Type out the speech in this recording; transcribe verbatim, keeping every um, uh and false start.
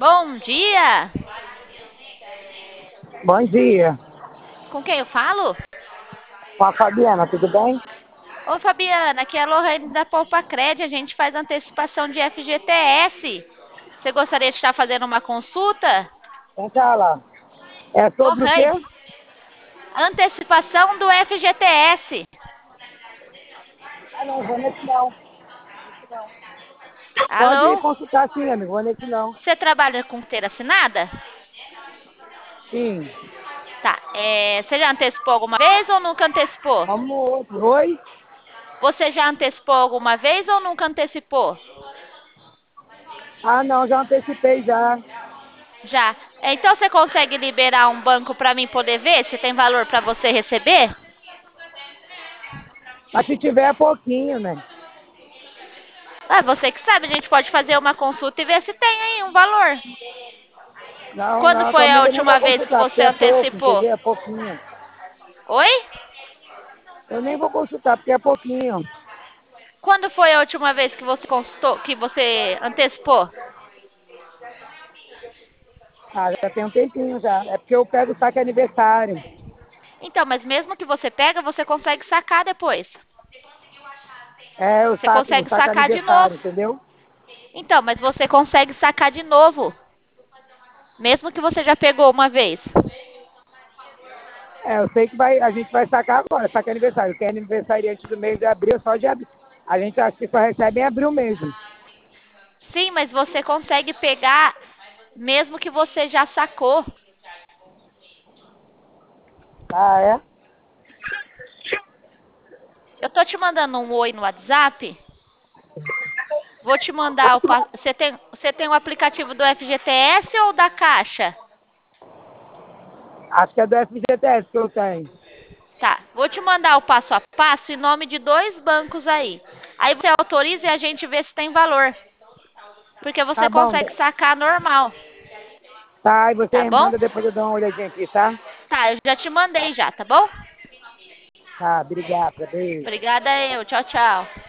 Bom dia! Bom dia. Com quem eu falo? Com a Fabiana, tudo bem? Ô Fabiana, aqui é a Lohane da Poupa Cred, a gente faz antecipação de F G T S. Você gostaria de estar fazendo uma consulta? Vem cá lá. É sobre o quê? Lohane, antecipação do F G T S. Ah, não, vou nesse não. Pode Alô? consultar sim, amigo, vou nesse não. Você trabalha com carteira assinada? Sim. Tá, é, você já antecipou alguma vez ou nunca antecipou? Vamos no outro. Oi? Você já antecipou alguma vez ou nunca antecipou? Ah, não, já antecipei já. Já. Então você consegue liberar um banco para mim poder ver se tem valor para você receber? Mas se tiver é pouquinho, né? Ah, você que sabe, a gente pode fazer uma consulta e ver se tem aí um valor. Não, Quando não, foi a atualmente eu nem vou última vez que consultar, porque você é pouco, antecipou? entendeu? É pouquinho. Oi? Eu nem vou consultar, porque é pouquinho. Quando foi a última vez que você consultou, que você antecipou? Ah, já tem um tempinho já. É porque eu pego o saque aniversário. Então, mas mesmo que você pega, você consegue sacar depois. É, o Você saque, o consegue saque sacar de aniversário, novo. entendeu? Então, mas você consegue sacar de novo, mesmo que você já pegou uma vez. É, eu sei que vai, a gente vai sacar agora, saque aniversário. Quem é aniversariante do mês de abril, só de abril. A gente acha que só recebe em abril mesmo. Sim, mas você consegue pegar mesmo que você já sacou. Ah, é? Eu tô te mandando um oi no WhatsApp. Vou te mandar o. pa- Você tem, você tem o aplicativo do F G T S ou da Caixa? Acho que é do F G T S que eu tenho. Tá, vou te mandar o passo a passo em nome de dois bancos aí. Aí você autoriza e a gente vê se tem valor. Porque você Tá bom. consegue sacar normal, Tá, e tá você bom? manda depois eu dou uma olhadinha aqui, tá? Tá, eu já te mandei já, tá bom? Tá, obrigado. Beijo. Obrigada eu. Tchau, tchau.